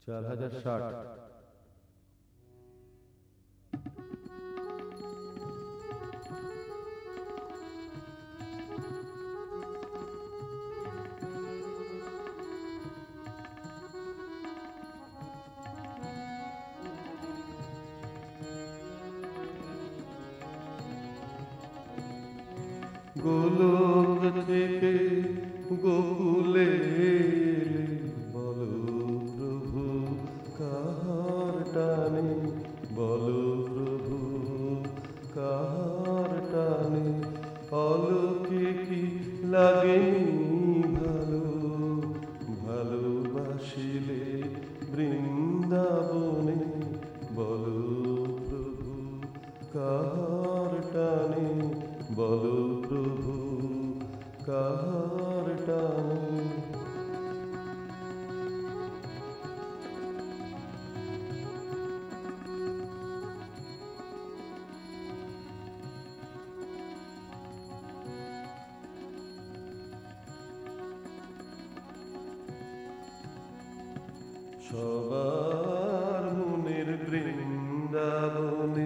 4060। গোলক থেকে গোকুলে এলে, বলো প্রভু কাহার টানে, বলো প্রভু কাহার টানে। অলোকে কি লাগেনি ভালো, ভালোবাসিলে বৃন্দাবনে, বলো প্রভু কাহার টানে, বলো প্রভু কাহার টানে। সবার মনের বৃন্দাবনে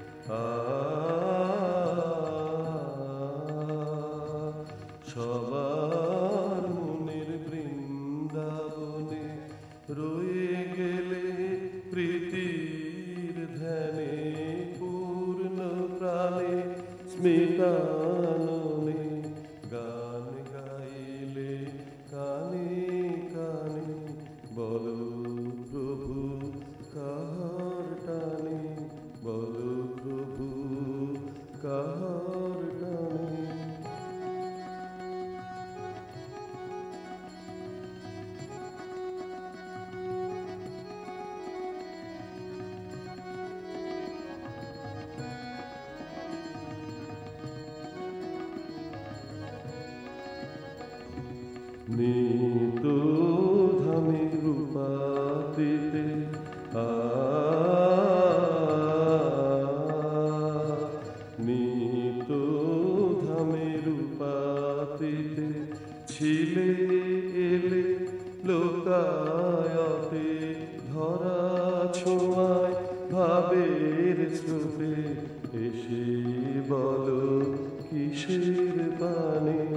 সবার মনের বৃন্দাবনে রয়ে গেলে প্রীতির ধ্যানে, পূর্ণ প্রাণে স্মিতাননে, গান গাইলে কানে কানে, বলো প্রভু কাহার টানে, বলো প্রভু কাহার টানে। নিত ধামে রূপাতিতে নিত ধামে রূপাতিতে ছিলে এলে লোকায়তে, ধরা ছোঁয়ায় ভাবের স্রোতে, এসে বলো কিসের পানে,